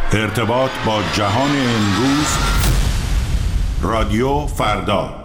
ارتباط با جهان امروز، رادیو فردا.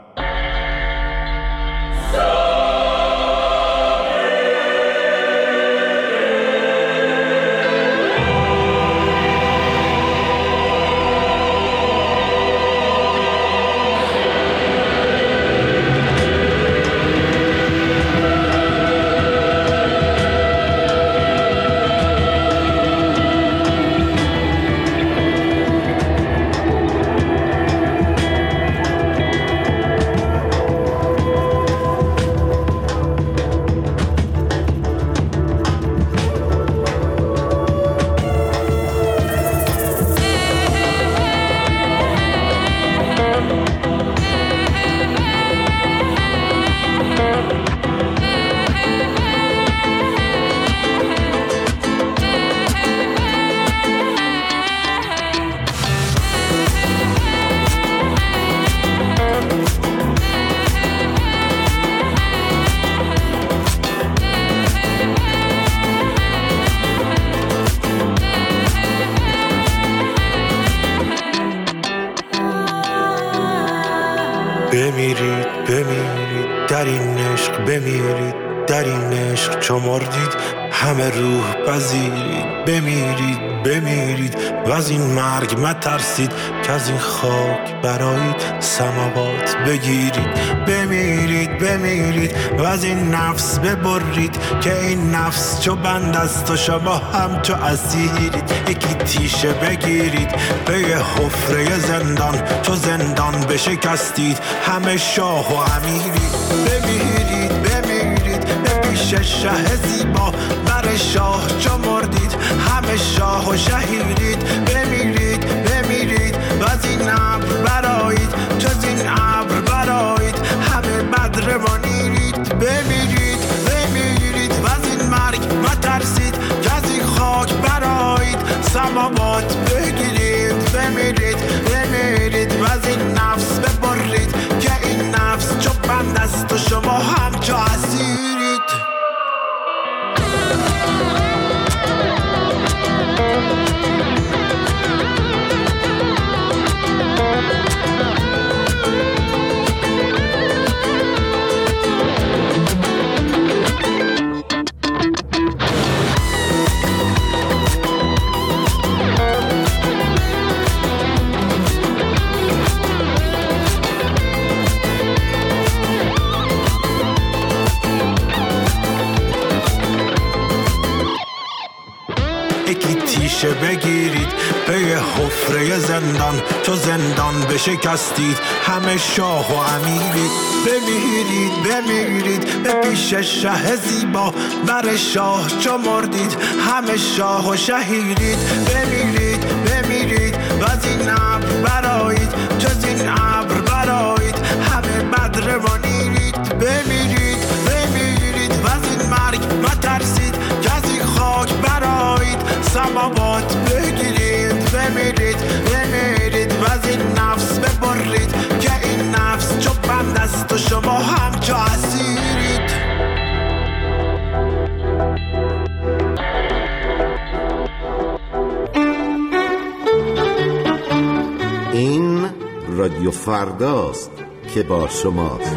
بمیرید بمیرید در این عشق، بمیرید در این عشق چو مردید همه روح پذیرید. بمیرید بمیرید و از این مرگ مترسید که از این خاک برایید سماوات بگیرید. بمیرید بمیرید و از این نفس ببرید که این نفس چو بند است و شما هم چو اسیرید. یکی تیشه بگیرید به یه حفره زندان، چو زندان بشکستید همه شاه و امیرید. بمیرید بمیرید به پیش شه زیبا، بر شاه چو مردید همه شاه و شهیدید. بمیرید بمیرید و از این ابر برایید، جز این ابر برایید همه بدر منیرید. بمیرید بمیرید و از این مرگ مترسید که از این خاک برایید سماوات بگیرید. بمیرید بمیرید و از این نفس ببرید که این نفس چو بند است و شما هم چو اسیرید. بگیرید به یه حفره زندان، چو زندان بشکستید همه شاه و امیرید. بمیرید بمیرید به پیش شه زیبا، بر شاه چو مردید همه شاه و شهیدید. بمیرید بمیرید و از این ابر برایید، جز این ابر برایید همه بدر منیرید. بمیرید بمیرید و از این مرگ مترسید که از این خاک برایید سماوات بگیرید. بمیرید بمیرید و از این نفس ببرید که این نفس چو بند است و شما هم چو اسیرید. این رادیو فرداست که با شماست.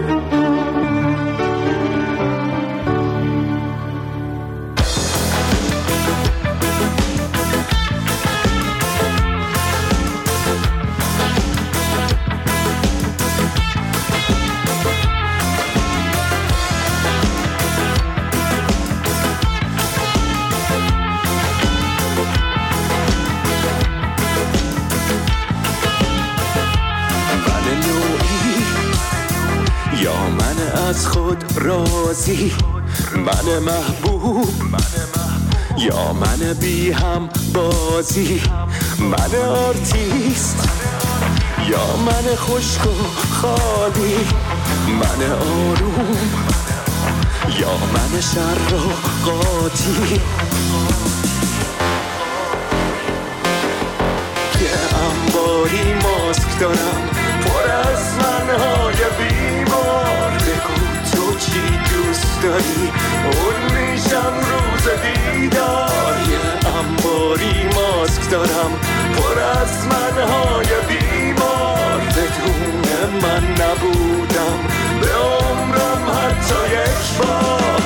از خود راضی، من محبوب یا من بی هم بازی، من آرتیست یا من خشک و خالی، من آروم یا من شر و قاطی. یه انباری ماسک دارم پر از منهای بیمار، بگو تو چی دوست داری اون میشم روز دیدار. یه انباری ماسک دارم پر از منهای بیمار بدون من نبودم به عمرم حتی یک بار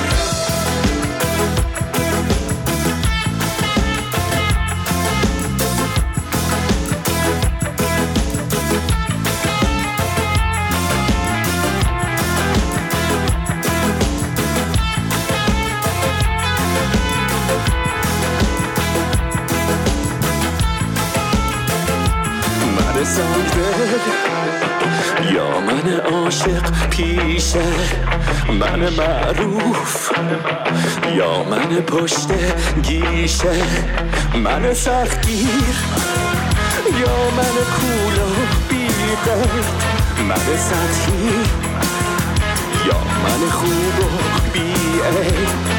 یا من عاشق پیشه من معروف یا من پشت گیشه من سختگیر یا من کول و بی‌قید من سطحی یا من خوب و بی‌عیب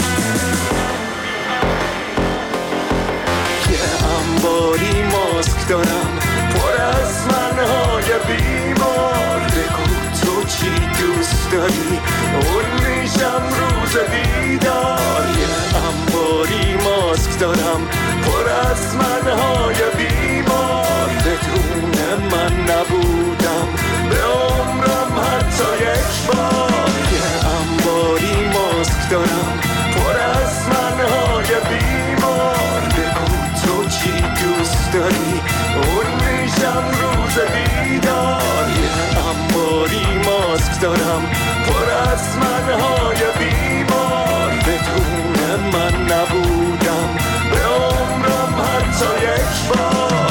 یه انباری ماسک دارم پر از منهای بیمار بگو تو چی دوست داری اون میشم روز دیدار یه انباری ماسک دارم پر از منهای بیمار بدون من نبودم به عمرم حتی یک بار یه انباری ماسک دارم پر از منهای بیمار بگو تو چی دوست داری اون میشم روز دیدار یه انباری ماسک دارم پر از منهای بیمار بدون من نبودم به عمرم حتی یک بار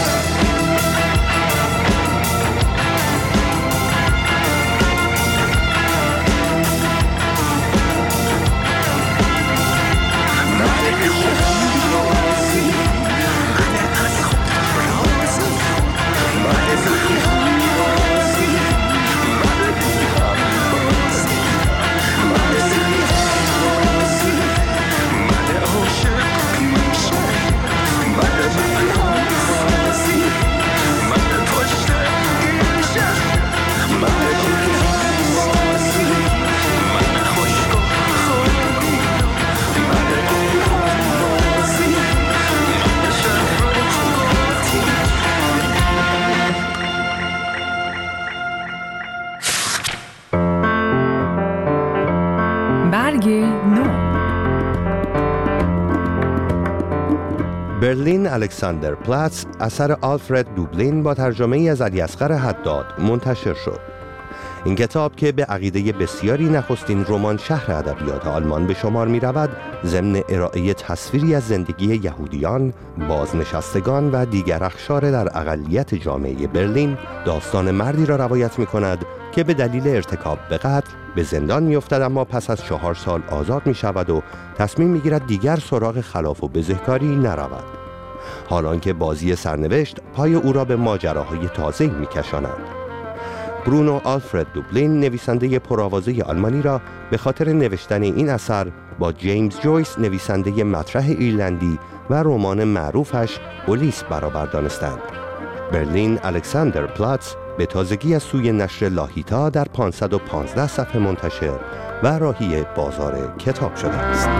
برلین الکساندر پلاتس اثر آلفرد دوبلین با ترجمه از علیاصغر حداد منتشر شد. این کتاب که به عقیده بسیاری نخستین رمان شهر ادبیات آلمان به شمار می رود، ضمن ارائه تصویری از زندگی یهودیان، بازنشستگان و دیگر اقشار در اقلیت جامعه برلین، داستان مردی را روایت می کند که به دلیل ارتکاب به قتل به زندان می افتد اما پس از 4 سال آزاد می شود و تصمیم می گیرد دیگر سراغ خلاف و بزهکاری نرود. حالان که بازی سرنوشت پای او را به ماجراهای تازه‌ای می کشاند. برونو آلفرد دوبلین نویسنده پرآوازه آلمانی را به خاطر نوشتن این اثر با جیمز جویس نویسنده مطرح ایرلندی و رمان معروفش اولیس برابر دانستند. برلین الکساندر پلاتس به تازگی از سوی نشر لاهیتا در 515 صفحه منتشر و راهی بازار کتاب شده است.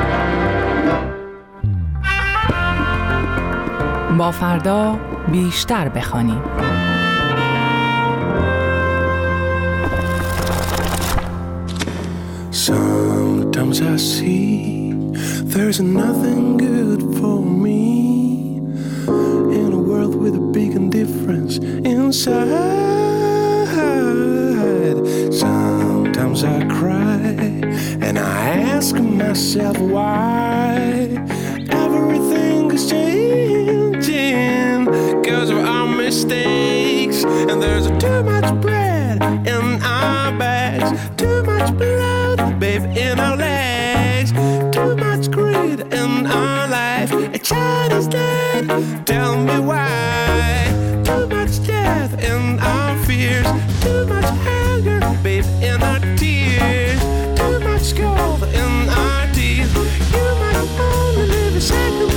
با فردا بیشتر بخوانیم. Sometimes I see there's nothing good for me in a world with a big indifference inside. Sometimes I cry and I ask myself why everything is changing because of our mistakes, and there's too much bread in our bags, too much blood, babe, in our legs, too much greed in our life. A child is dead, tell me why. Too much death in our fears, too much anger, babe, in our tears, too much gold in our teeth. You might only live a second.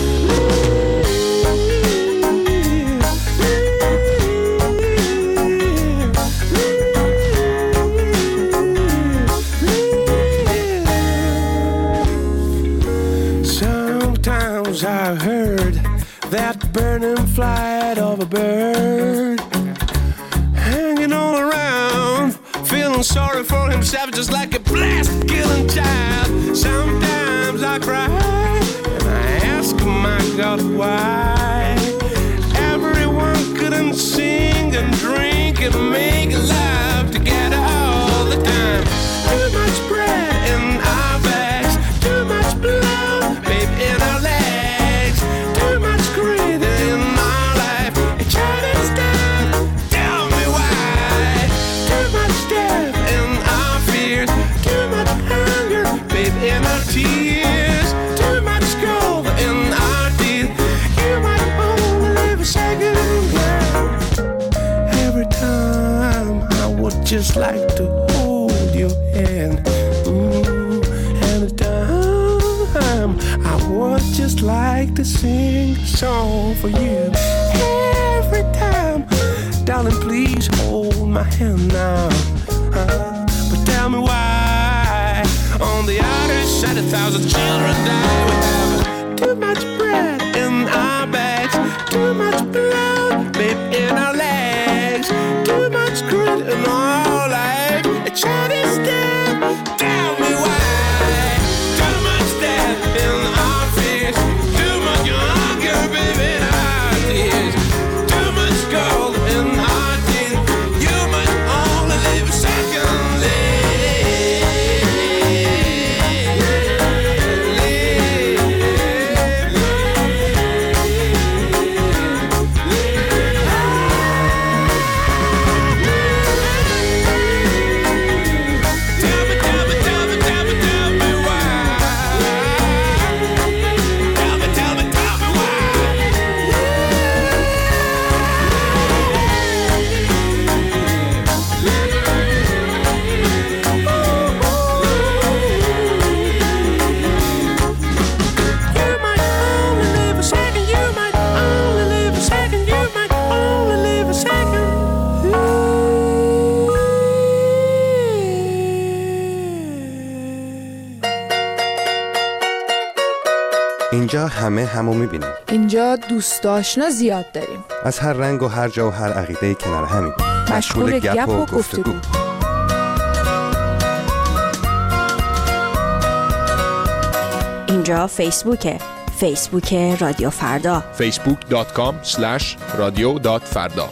I heard that burning flight of a bird hanging all around, feeling sorry for himself just like a blast killing child. Sometimes I cry and I ask my God why everyone couldn't sing and drink and make love together all the time. Too much bread in our bags, too much blood, babe, in our legs, too much greed in our life. It's Chinese death, tell me why. Too much death in our fears, too much hunger, babe, in our tears, too much gold in our teeth. You might only live a second, girl. Every time I would just like to hold your hand, every time I would just like to sing a song for you. Every time, darling, please hold my hand now. But tell me why on the other side 1,000 children die. We have too much bread in our bags, too much blood, babe, in our legs, too much grit in our life. A Chinese death, tell me why. Too much death in our fears, too much hunger, baby, in our tears, too much gold in our teeth. You might only live a second. اینجا همه همو میبینیم. اینجا دوست آشنا زیاد داریم. از هر رنگ و هر جا و هر عقیده کنار همین. مشغول گپ و گفتگو. اینجا فیسبوکه. فیسبوک رادیو فردا. facebook.com/radio.farda.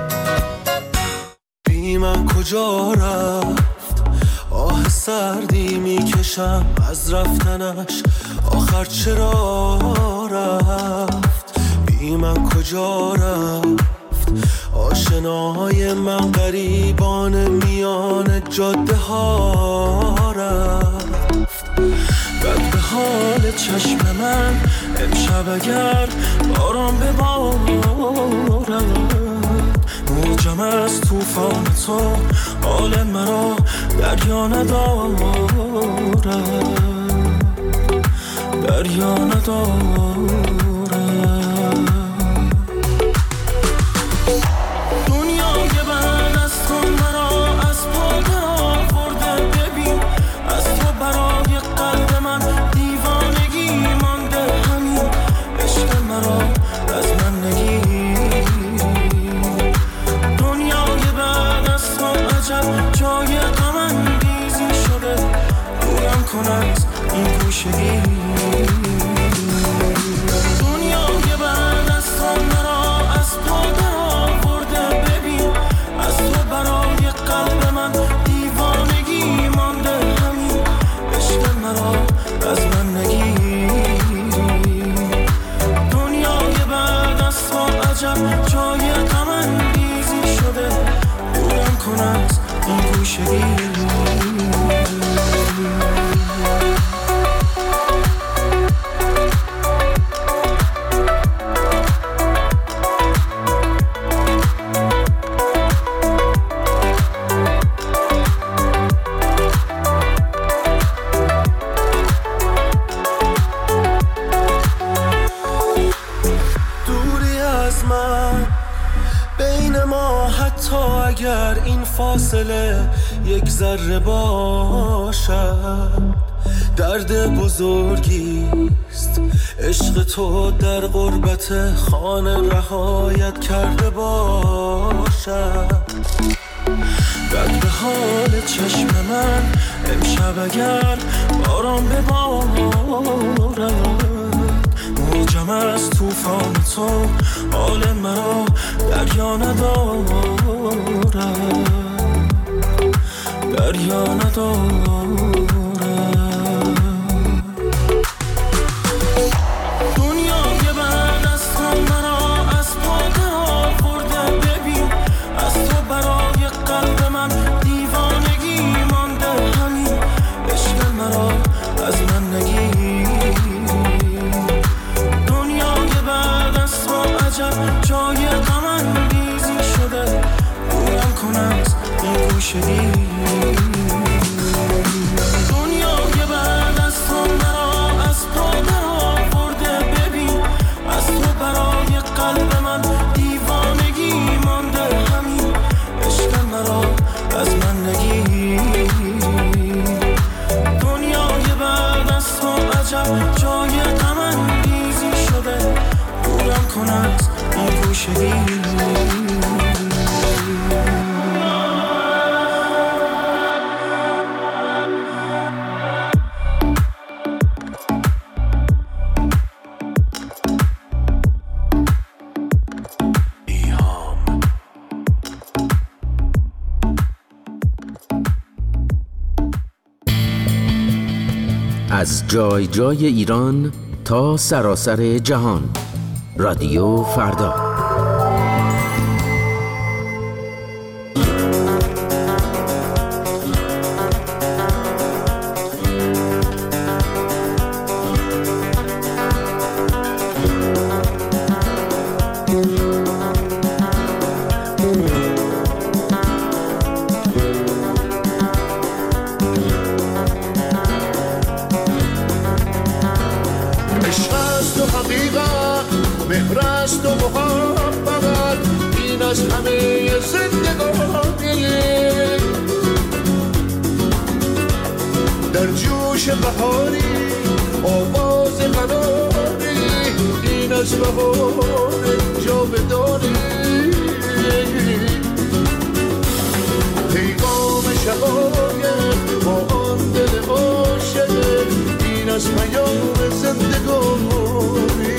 بی من کجا رفت؟ آه سردی میکشم از رفتنش، آخر چرا رفت؟ بی من کجا رفت؟ آشناهای من غریبان میان جاده ها رفت. بد به حال چشم من امشب اگر باران ببارد، موجم از توفان تو حال مرا دریا ندارد، دریا ندارد. دنیای بعد از تو مرا از پا درآورده، ببین از تو برای قلب من دیوانگی مانده، همین عشق مرا از من نگیر. دنیای بعد از تو عجب جای غم انگیزی شده، دورم کن از این گوشگی. دنیای بعد از تو مرا از پا درآورده، ببین از تو برای قلب من دیوانگی مانده، همین عشق مرا از من نگیر. دنیای بعد از تو عجب جای غم انگیزی شده، دورم کن از این گوشگی. اگر این فاصله یک ذره باشد، درد بزرگیست عشق تو در غربت خانه رهایت کرده باشد. بد به حال چشم من امشب اگر باران ببارد، موجم از توفان تو حال مرا دریا ندارد، دریا ندارد. دنیای بعد از تو مرا از پا درآورده، ببین از تو برای قلب من دیوانگی مانده، همین عشق مرا از من نگیر. دنیای بعد از تو عجب جای غم انگیزی شده، دورم کن از این گوشگی. از جای جای ایران تا سراسر جهان، رادیو فردا. در جوش بهاری آواز قناری، این از بهار جاودانی. پیغام شقایق با آن دل عاشق، این از پیام زندگانی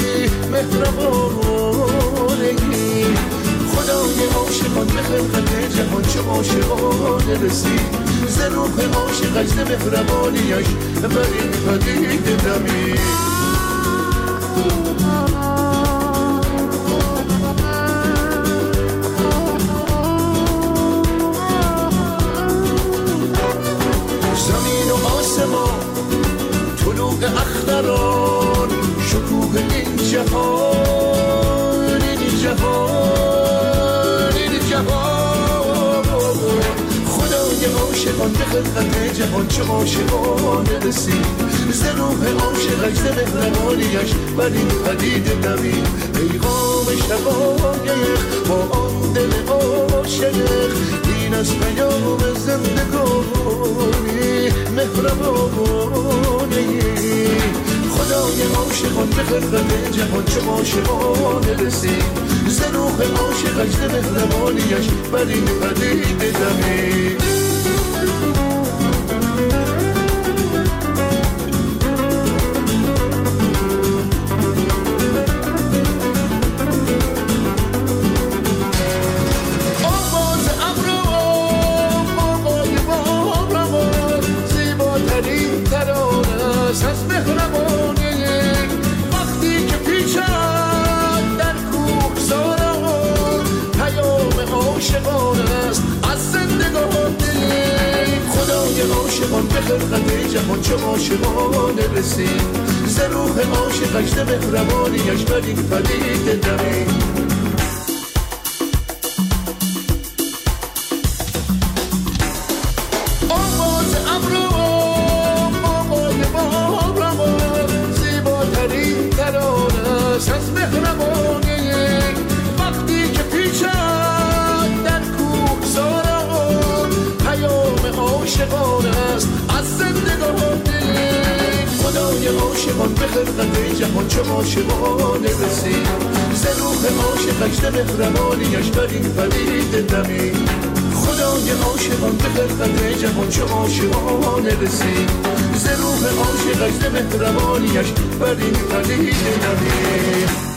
مهربانی. خدای عاشقان به خلقت جهان چه عاشقانه رسید، ز روح عاشق اجد مهربانیش بر این پدیده دمید. زمین و آسمان طلوع اختران، شکوه این جهان، این جهان، این جهان. خدای عاشقان به خلقت جهان چه عاشقانه رسید، ز روح عاشق اجد مهربانیش بر این پدیده دمید. پیغام شقایق با آن دل عاشق، این از پیام زندگانی مهربانی. خدای عاشقان به خلقت جهان چه عاشقانه رسید، ز روح عاشق اجد مهربانیش بر این پدیده دمید. عاشقان به خلقت جهان چه عاشقانه رسید، ز روح عاشق اجد مهربانیش بر این پدیده دمید. آواز ابرو آقای بابرمان، زیباترین ترانه است از مهربانی. وقتی که پیچد در کوهساران، پیام عاشقانه است از زندگانی. عاشقان به خلقت جهان چه عاشقانه رسید ز روح عاشقش ده مهربانیش بر این پدیده دمید خدای عاشقان به خلقت جهان چه عاشقانه رسید ز روح عاشقش ده مهربانیش بر این پدیده دمید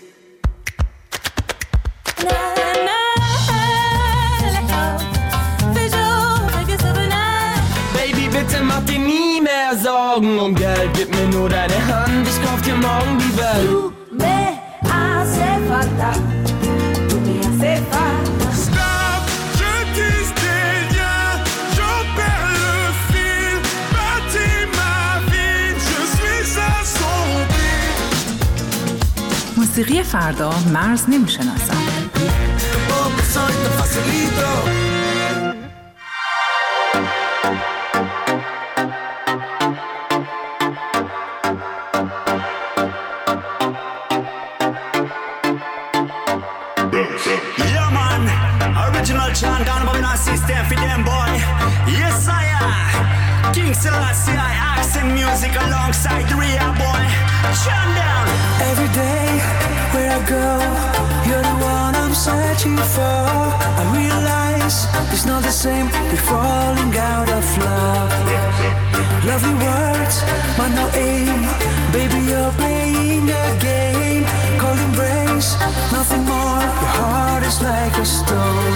Sorgen um Geld, gib mir nur deine Hand, ich kauf dir morgen die Welt. Du me hace falta, tu me hace falta. Stop, je disais rien, j'en perds le fil, bâtis ma vie, je suis à son beat. موسیقی فردا مرز نمیشناسد. Selassie, I accent music alongside the real boy. Shut down. Every day where I go, you're the one I'm searching for. I realize it's not the same. We're falling out of love. Lovely words, but no aim. Baby, you're playing a game. Cold embrace, nothing more. Your heart is like a stone.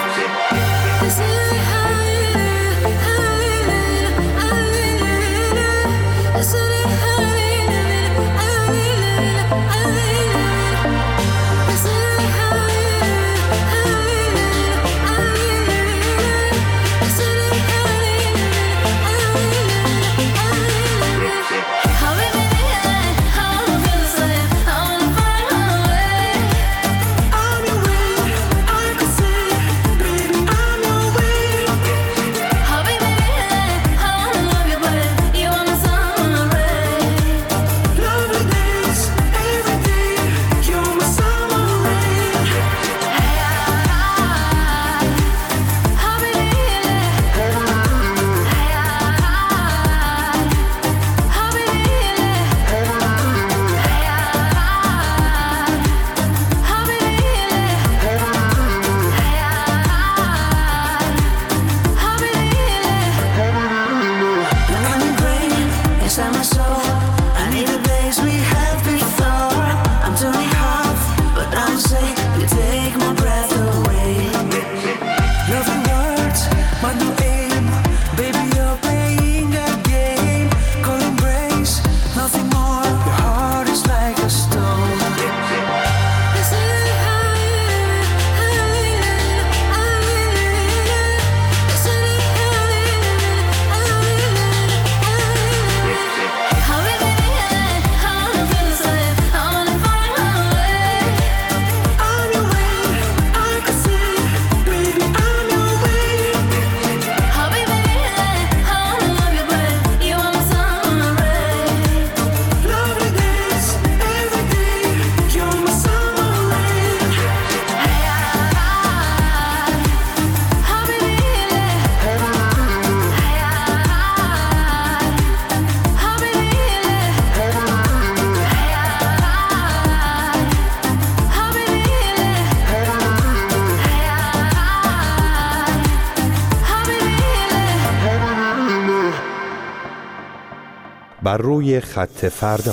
بر روی خط فردا.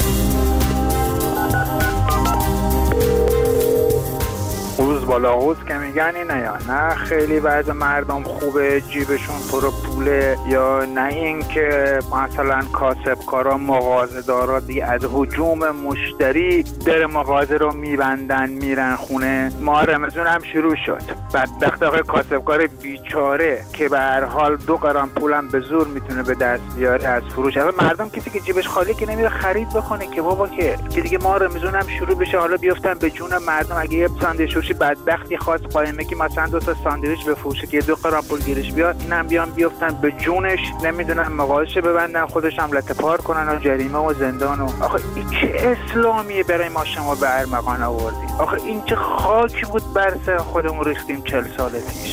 روز بالا روز که میگن اینه یا نه خیلی بعض مردم خوبه جیبشون پر پوله یا نه این که مثلا کاسبکارا مغازه‌دارا دیگه از هجوم مشتری در مغازه رو میبندن میرن خونه. ماه رمضان هم شروع شد. بدبخت آقای کاسبکار بیچاره که به هر حال 2 گرم پولم به زور میتونه به دست بیاره از فروش. مردم کسی که جیبش خالی که نمیره خرید بکنه که بابا که دیگه ماه رمضان هم شروع بشه حالا بیافتن به جون مردم. اگه یه ساندویچ فروشی بدبختی خاص قائمه که مثلا 2 تا ساندویچ بفروشه که 2 گرم پول گیرش بیاد اینم بیان بیافتن به جونش نمیدونن مغازه ببندن خودش هم لطپار کنن و جریمه و زندان. و آخه این چه اسلامیه برای ما شما به ارمغان آوردیم؟ آخه این چه خاکی بود بر سر خودمون ریختیم 40 سال پیش.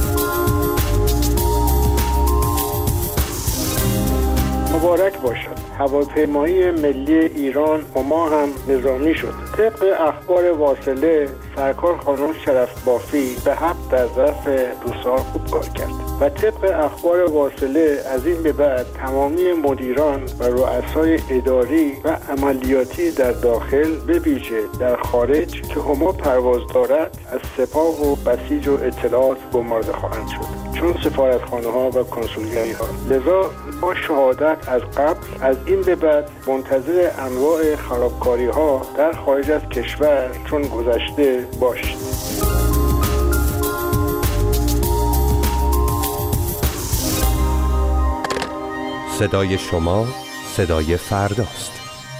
مبارک باشد. هواپیمایی ملی ایران هما هم نظامی شد. طبق اخبار واصله سرکار خانم شرف بافی به 7 در ظرف 2 سال خوب کار کرد و طبق اخبار واصله از این به بعد تمامی مدیران و رؤسای اداری و عملیاتی در داخل به ویژه در خارج که هما پرواز دارد از سپاه و بسیج و اطلاعات گمارده خواهند شد، چون سفارتخانه ها و کنسولگری ها. لذا با شهادت از قبل از این به بعد منتظر انواع خرابکاری ها در خارج از کشور چون گذشته باشید. صدای شما صدای فرداست.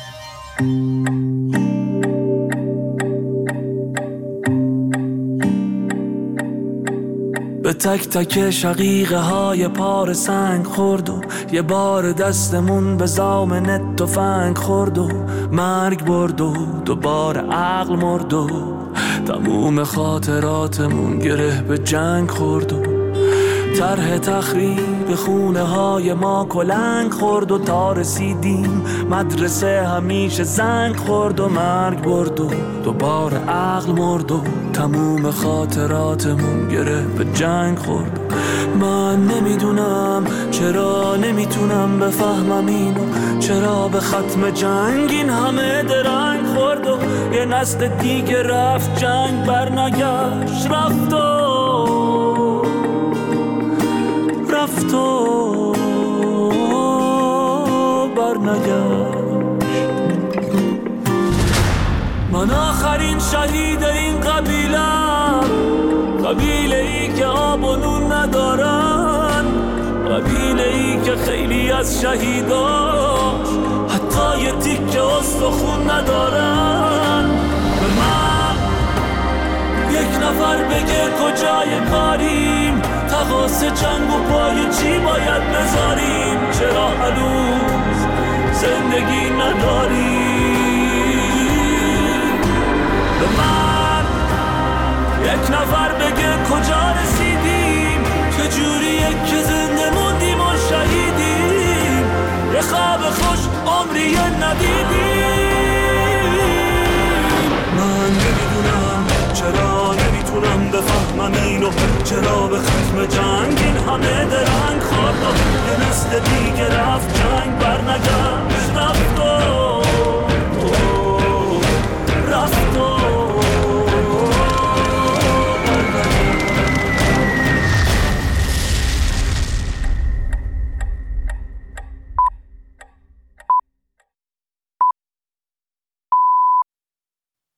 به تک تک شقیقه های پار سنگ خورد و یه بار دستمون به زامن تفنگ خورد و مرگ برد و دوباره عقل مرد و تموم خاطراتمون گره به جنگ خورد و طرح تخریب خونه های ما کلنگ خورد و تا رسیدیم مدرسه همیشه زنگ خورد و مرگ برد و دوباره عقل مرد و تموم خاطراتمون گره به جنگ خورد. من نمیدونم چرا نمیتونم بفهمم اینو، چرا به ختم جنگ این همه درنگ خورد و یه نسل دیگه رفت جنگ برنگشت، رفت و برنگشت. من آخرین شهید این قبیله ای که آب و نون ندارن، قبیله ای که خیلی از شهیداش حتی یه تیکه استخون ندارن. به من یک نفر بگه کجای کاریم، تقاس جنگ و پای چی باید بذاریم، چرا هنوز زندگی نداریم. به من یک نفر بگه کجا رسیدیم، چجوریه که زنده موندیم و شهیدیم، یه خواب خوش عمری ندیدیم. من نمیدونم چرا نمیتونم بفهمم اینو، چرا به ختم جنگ این همه درنگ خورد و یه نسل دیگه رفت جنگ برنگشت، رفت و